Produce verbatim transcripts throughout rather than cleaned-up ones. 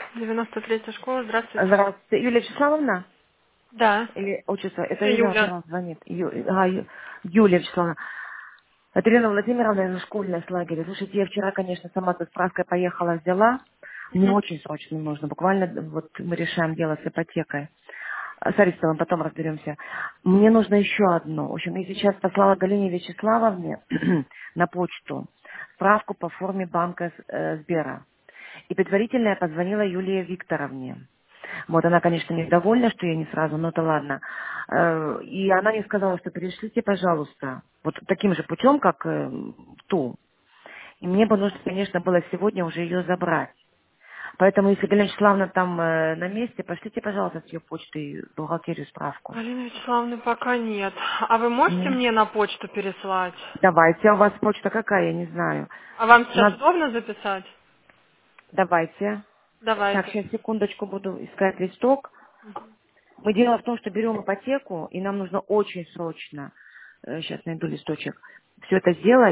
девяносто третья школа, здравствуйте. Здравствуйте. Юлия Вячеславовна? Да. Или отчество? Это Это Ирина Юля. Владимировна звонит. Ю- а, Ю- Юлия Вячеславовна. Это Ирина Владимировна из школьной с лагеря. Слушайте, я вчера, конечно, сама со справкой поехала, взяла. Мне Мгм. очень срочно нужно. Буквально вот мы решаем дело с ипотекой. А, С Аристовым потом разберемся. Мне нужно еще одно. В общем, я сейчас послала Галине Вячеславовне на почту справку по форме банка с- э, Сбера. И предварительно я позвонила Юлии Викторовне. Вот она, конечно, недовольна, что я не сразу, но это ладно. Э, И она мне сказала, что перешлите, пожалуйста, вот таким же путем, как э, ту. И мне бы нужно, конечно, было сегодня уже ее забрать. Поэтому, если Галина Вячеславовна там э, на месте, пошлите, пожалуйста, с ее почты в бухгалтерию справку. Галины Вячеславовны пока нет. А вы можете Нет. мне на почту переслать? Давайте, а у вас почта какая, я не знаю. А вам У сейчас нас, удобно записать? давайте. Так, Давайте. сейчас секундочку буду искать листок. Мы дело в том, что берем ипотеку, и нам нужно очень срочно, сейчас найду листочек, все это сделать,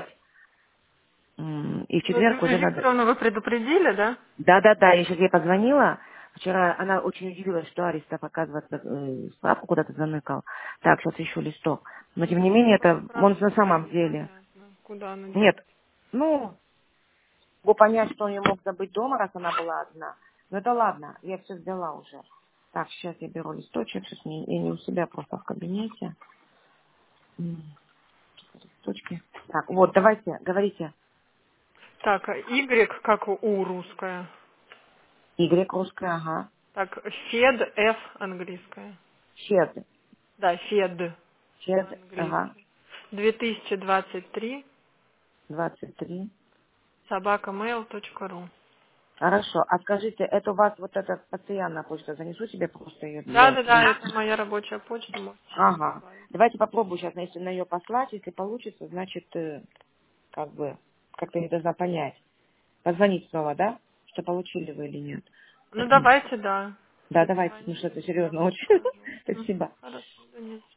м, и в Ну, четверг уже Юлию надо... Викторовну вы предупредили, да? Да-да-да, я сейчас ей позвонила, вчера она очень удивилась, что Аристов, оказывается, э, справку куда-то заныкал. Так, сейчас ищу листок. Но, тем не менее, Какую это он справку? на самом деле... Непонятно. Куда она Нет, делась? ну, могу понять, что он ее мог забыть дома, раз она была одна. Но это ладно, я все взяла уже. Так, сейчас я беру листочек, сейчас не, я не у себя, просто в кабинете. М. Точки. Так, вот, давайте, говорите. Так, Y как у русская. Y русская, ага. Так, Фед, F английская. Чед. Да, Фед Чед, ага. по-английски. две тысячи двадцать три двадцать три. собака mail точка ру. Хорошо. А скажите, это у вас вот эта постоянная почта, занесу себе просто ее Да, для... да, да, это моя рабочая почта, можете себе Ага. добавить. Давайте попробую сейчас, если на нее послать, если получится, значит, э, как бы, как-то не должна понять. Позвонить снова, да? Что получили вы или нет. Ну давайте, да. Да, давайте, потому что Перезвоните, это я серьезно вам очень. скажу. Мгм. Спасибо. Хорошо, да нет.